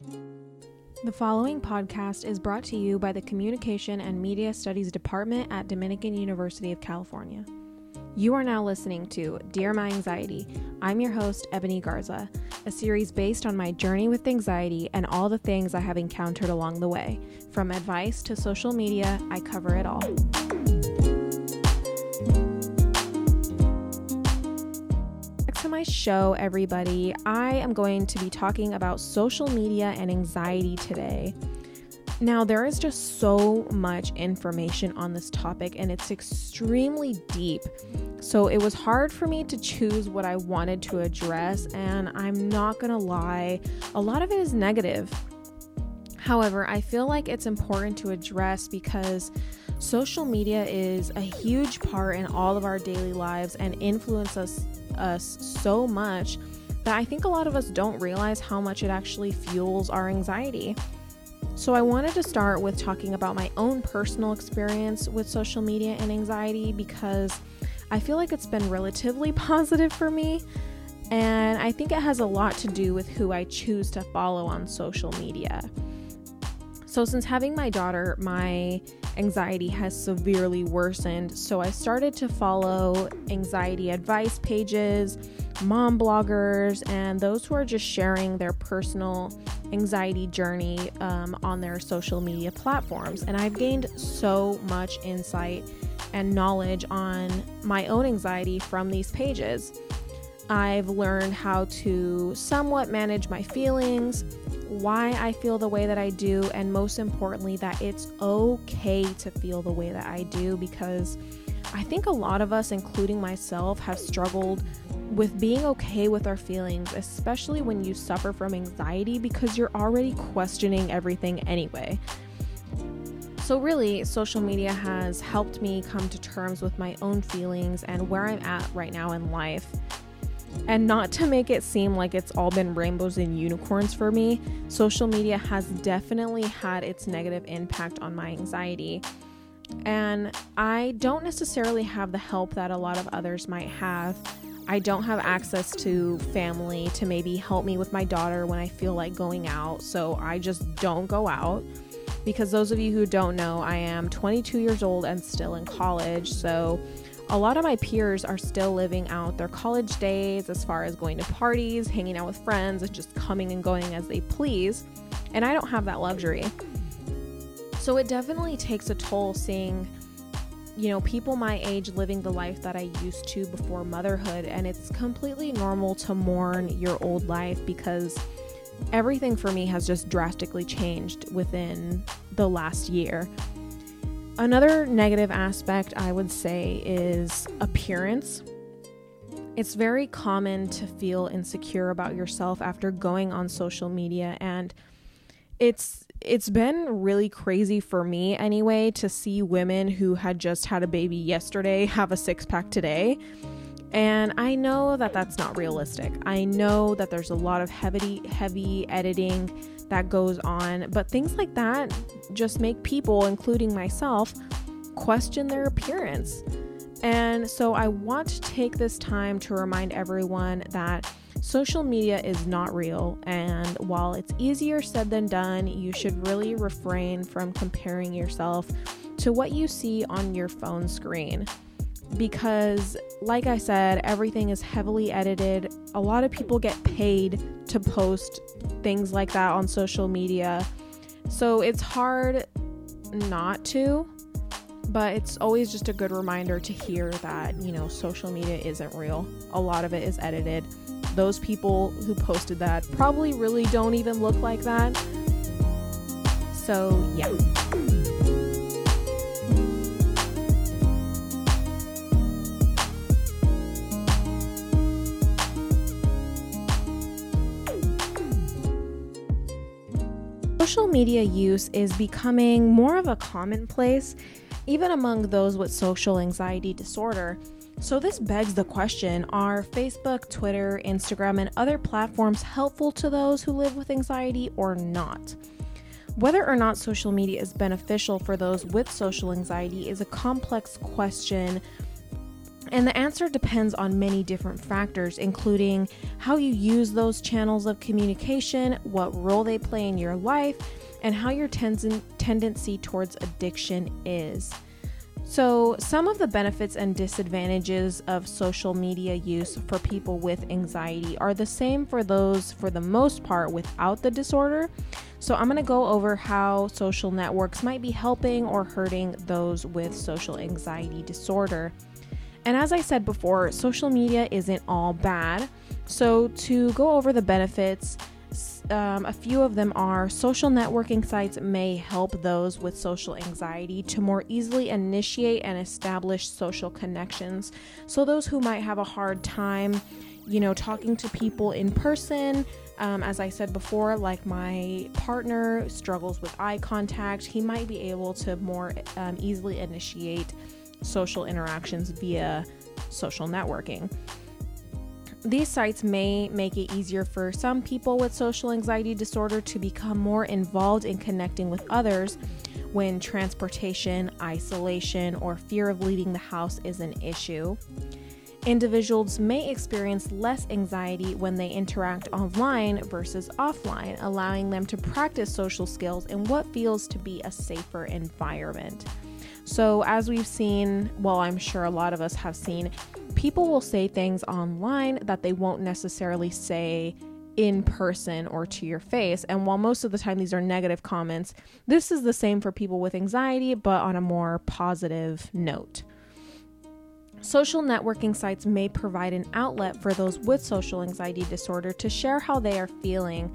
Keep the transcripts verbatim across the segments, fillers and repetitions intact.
The following podcast is brought to you by the Communication and Media Studies Department at Dominican University of California. You are now listening to Dear My Anxiety. I'm your host, Ebony Garza, a series based on my journey with anxiety and all the things I have encountered along the way. From advice to social media, I cover it all. Back to my show, everybody. I am going to be talking about social media and anxiety today. Now, there is just so much information on this topic and it's extremely deep. So it was hard for me to choose what I wanted to address, and I'm not gonna lie, a lot of it is negative. However, I feel like it's important to address because social media is a huge part in all of our daily lives and influences us, us so much that I think a lot of us don't realize how much it actually fuels our anxiety. So I wanted to start with talking about my own personal experience with social media and anxiety because I feel like it's been relatively positive for me, and I think it has a lot to do with who I choose to follow on social media. So since having my daughter, my anxiety has severely worsened, so I started to follow anxiety advice pages, mom bloggers, and those who are just sharing their personal anxiety journey um, on their social media platforms. And I've gained so much insight and knowledge on my own anxiety from these pages. I've learned how to somewhat manage my feelings, why I feel the way that I do, and most importantly, that it's okay to feel the way that I do, because I think a lot of us, including myself, have struggled with being okay with our feelings, especially when you suffer from anxiety because you're already questioning everything anyway. So really, social media has helped me come to terms with my own feelings and where I'm at right now in life. And not to make it seem like it's all been rainbows and unicorns for me, social media has definitely had its negative impact on my anxiety. And I don't necessarily have the help that a lot of others might have. I don't have access to family to maybe help me with my daughter when I feel like going out, so I just don't go out. Because those of you who don't know, I am twenty-two years old and still in college, so a lot of my peers are still living out their college days as far as going to parties, hanging out with friends, and just coming and going as they please, and I don't have that luxury. So it definitely takes a toll seeing, you know, people my age living the life that I used to before motherhood, and it's completely normal to mourn your old life because everything for me has just drastically changed within the last year. Another negative aspect I would say is appearance. It's very common to feel insecure about yourself after going on social media, and it's it's been really crazy for me anyway to see women who had just had a baby yesterday have a six-pack today. And I know that that's not realistic. I know that there's a lot of heavy, heavy editing that goes on, but things like that just make people, including myself, question their appearance. And so I want to take this time to remind everyone that social media is not real, and while it's easier said than done, you should really refrain from comparing yourself to what you see on your phone screen. Because, like I said, everything is heavily edited. A lot of people get paid to post things like that on social media. So it's hard not to, but it's always just a good reminder to hear that, you know, social media isn't real. A lot of it is edited. Those people who posted that probably really don't even look like that. So, yeah. Social media use is becoming more of a commonplace, even among those with social anxiety disorder. So this begs the question, are Facebook, Twitter, Instagram, and other platforms helpful to those who live with anxiety or not? Whether or not social media is beneficial for those with social anxiety is a complex question And the answer depends on many different factors, including how you use those channels of communication, what role they play in your life, and how your ten- tendency towards addiction is. So, some of the benefits and disadvantages of social media use for people with anxiety are the same for those, for the most part, without the disorder. So, I'm going to go over how social networks might be helping or hurting those with social anxiety disorder. And as I said before, social media isn't all bad. So to go over the benefits, um, a few of them are social networking sites may help those with social anxiety to more easily initiate and establish social connections. So those who might have a hard time, you know, talking to people in person, um, as I said before, like my partner struggles with eye contact, he might be able to more um, easily initiate social interactions via social networking. These sites may make it easier for some people with social anxiety disorder to become more involved in connecting with others when transportation, isolation, or fear of leaving the house is an issue. Individuals may experience less anxiety when they interact online versus offline, allowing them to practice social skills in what feels to be a safer environment. So as we've seen, well, I'm sure a lot of us have seen, people will say things online that they won't necessarily say in person or to your face. And while most of the time these are negative comments, this is the same for people with anxiety, but on a more positive note. Social networking sites may provide an outlet for those with social anxiety disorder to share how they are feeling.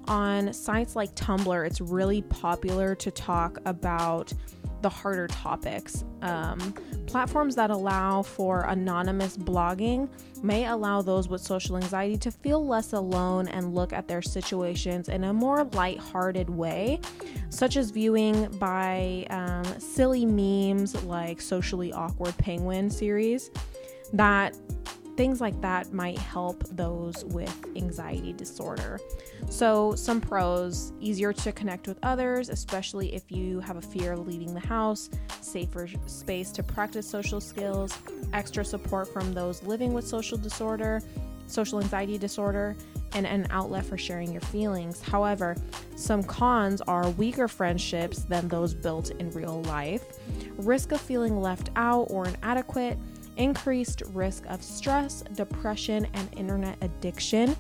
On sites like Tumblr, it's really popular to talk about the harder topics. Um, platforms that allow for anonymous blogging may allow those with social anxiety to feel less alone and look at their situations in a more lighthearted way, such as viewing by um, silly memes like Socially Awkward Penguin series. That things like that might help those with anxiety disorder. So some pros: easier to connect with others, especially if you have a fear of leaving the house, safer space to practice social skills, extra support from those living with social disorder, social anxiety disorder, and an outlet for sharing your feelings. However, some cons are weaker friendships than those built in real life, risk of feeling left out or inadequate, increased risk of stress, depression, and internet addiction,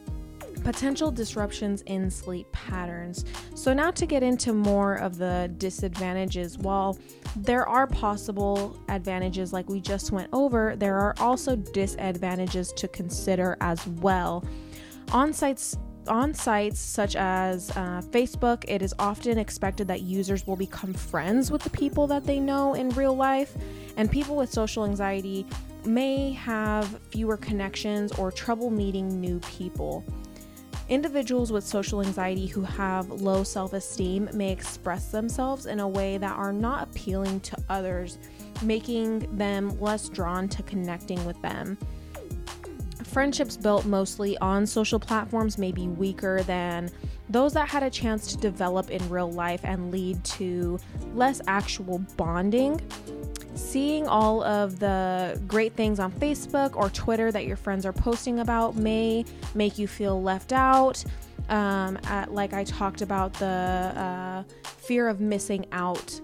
potential disruptions in sleep patterns. So now to get into more of the disadvantages, while there are possible advantages like we just went over, there are also disadvantages to consider as well. On sites On sites such as uh, Facebook, it is often expected that users will become friends with the people that they know in real life, and people with social anxiety may have fewer connections or trouble meeting new people. Individuals with social anxiety who have low self-esteem may express themselves in a way that are not appealing to others, making them less drawn to connecting with them. Friendships built mostly on social platforms may be weaker than those that had a chance to develop in real life and lead to less actual bonding. Seeing all of the great things on Facebook or Twitter that your friends are posting about may make you feel left out. Um, at, like I talked about, the uh, fear of missing out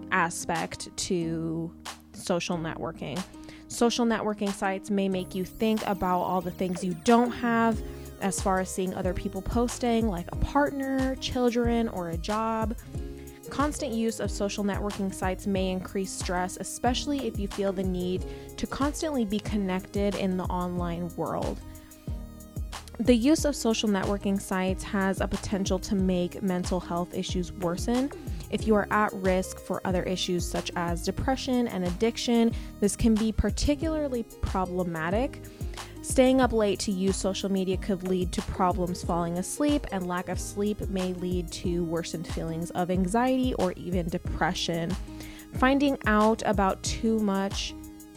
aspect to social networking. Social networking sites may make you think about all the things you don't have, as far as seeing other people posting, like a partner, children, or a job. Constant use of social networking sites may increase stress, especially if you feel the need to constantly be connected in the online world. The use of social networking sites has a potential to make mental health issues worsen. If you are at risk for other issues such as depression and addiction, this can be particularly problematic. Staying up late to use social media could lead to problems falling asleep, and lack of sleep may lead to worsened feelings of anxiety or even depression. Finding out about too much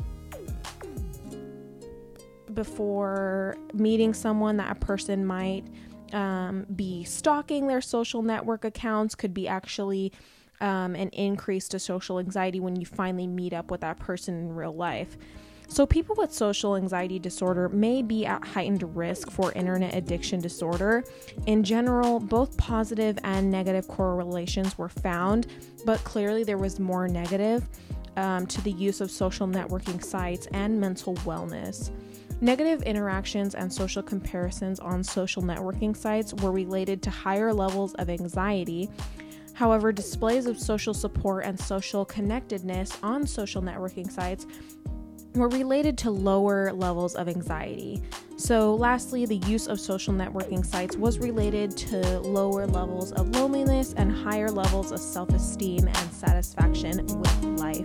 before meeting someone that a person might um, be stalking their social network accounts could be actually um, an increase to social anxiety when you finally meet up with that person in real life. So people with social anxiety disorder may be at heightened risk for internet addiction disorder. In general, both positive and negative correlations were found, but clearly there was more negative um, to the use of social networking sites and mental wellness. Negative interactions and social comparisons on social networking sites were related to higher levels of anxiety. However, displays of social support and social connectedness on social networking sites were related to lower levels of anxiety. So lastly, the use of social networking sites was related to lower levels of loneliness and higher levels of self-esteem and satisfaction with life.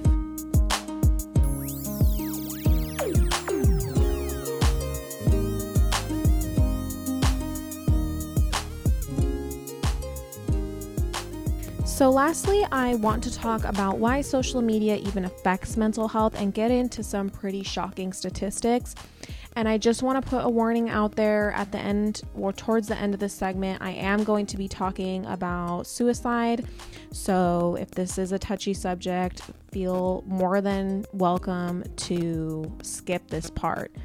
So lastly, I want to talk about why social media even affects mental health and get into some pretty shocking statistics. And I just want to put a warning out there at the end or towards the end of this segment. I am going to be talking about suicide. So if this is a touchy subject, feel more than welcome to skip this part.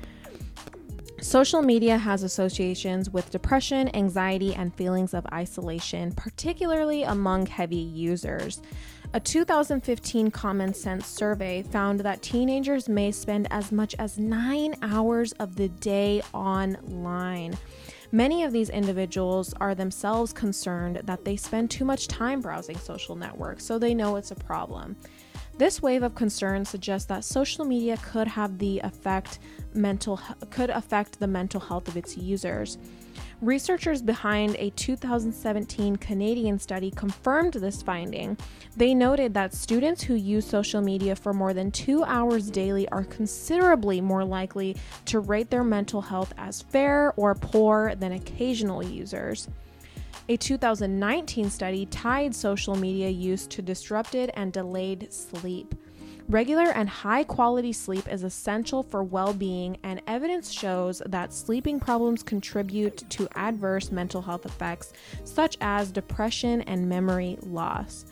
Social media has associations with depression, anxiety, and feelings of isolation, particularly among heavy users. A two thousand fifteen Common Sense survey found that teenagers may spend as much as nine hours of the day online. Many of these individuals are themselves concerned that they spend too much time browsing social networks, so they know it's a problem. This wave of concern suggests that social media could have the effect mental could affect the mental health of its users. Researchers behind a two thousand seventeen Canadian study confirmed this finding. They noted that students who use social media for more than two hours daily are considerably more likely to rate their mental health as fair or poor than occasional users. A two thousand nineteen study tied social media use to disrupted and delayed sleep. Regular and high-quality sleep is essential for well-being, and evidence shows that sleeping problems contribute to adverse mental health effects such as depression and memory loss.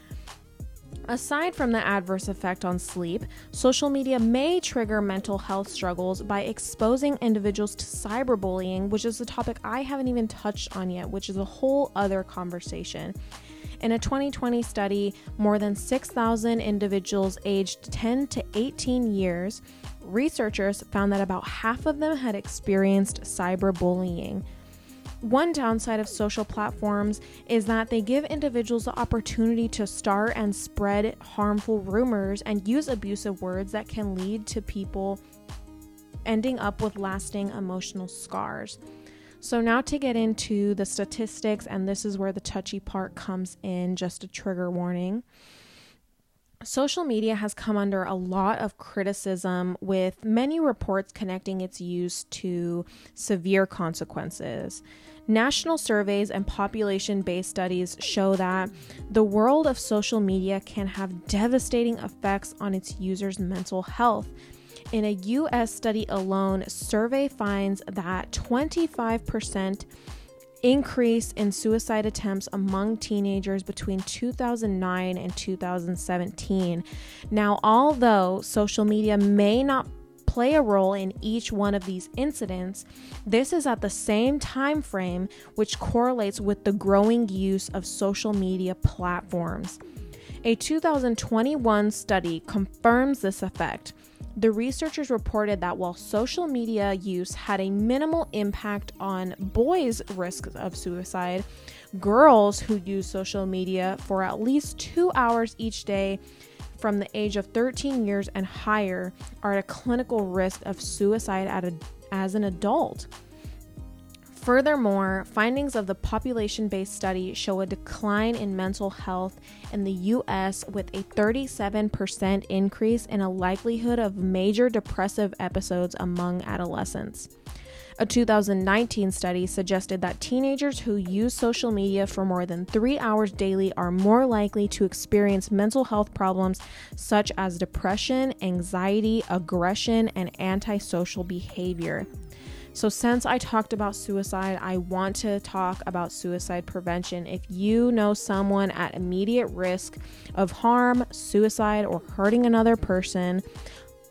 Aside from the adverse effect on sleep, social media may trigger mental health struggles by exposing individuals to cyberbullying, which is a topic I haven't even touched on yet, which is a whole other conversation. In a twenty twenty study, more than six thousand individuals aged ten to eighteen years, researchers found that about half of them had experienced cyberbullying. One downside of social platforms is that they give individuals the opportunity to start and spread harmful rumors and use abusive words that can lead to people ending up with lasting emotional scars. So now to get into the statistics, and this is where the touchy part comes in, just a trigger warning. Social media has come under a lot of criticism, with many reports connecting its use to severe consequences. National surveys and population-based studies show that the world of social media can have devastating effects on its users' mental health. In a U S study alone, survey finds that twenty-five percent increase in suicide attempts among teenagers between two thousand nine and two thousand seventeen. Now, although social media may not play a role in each one of these incidents, this is at the same time frame which correlates with the growing use of social media platforms. A two thousand twenty-one study confirms this effect. The researchers reported that while social media use had a minimal impact on boys' risk of suicide, girls who use social media for at least two hours each day from the age of thirteen years and higher are at a clinical risk of suicide at a, as an adult. Furthermore, findings of the population-based study show a decline in mental health in the U S with a thirty-seven percent increase in a likelihood of major depressive episodes among adolescents. A two thousand nineteen study suggested that teenagers who use social media for more than three hours daily are more likely to experience mental health problems such as depression, anxiety, aggression, and antisocial behavior. So since I talked about suicide, I want to talk about suicide prevention. If you know someone at immediate risk of harm, suicide, or hurting another person,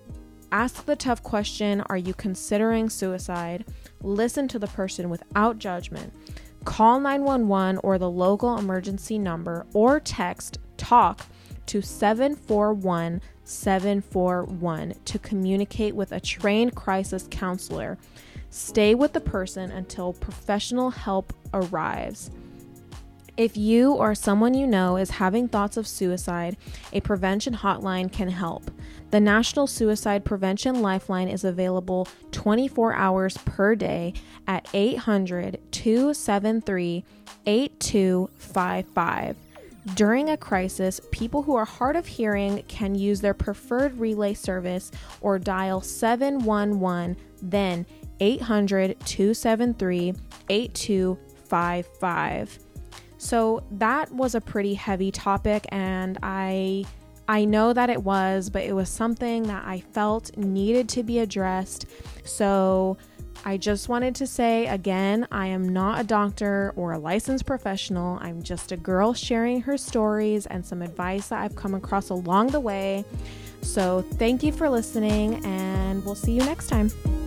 Ask the tough question, are you considering suicide? Listen to the person without judgment. Call nine one one or the local emergency number, or text TALK to seven four one seven four one to communicate with a trained crisis counselor. Stay with the person until professional help arrives. If you or someone you know is having thoughts of suicide, a prevention hotline can help. The National Suicide Prevention Lifeline is available twenty-four hours per day at eight hundred, two seven three, eight two five five. During a crisis, people who are hard of hearing can use their preferred relay service or dial seven one one, then eight hundred, two seven three, eight two five five. So that was a pretty heavy topic, and I I know that it was, but it was something that I felt needed to be addressed. So I just wanted to say again, I am not a doctor or a licensed professional. I'm just a girl sharing her stories and some advice that I've come across along the way. So thank you for listening, and we'll see you next time.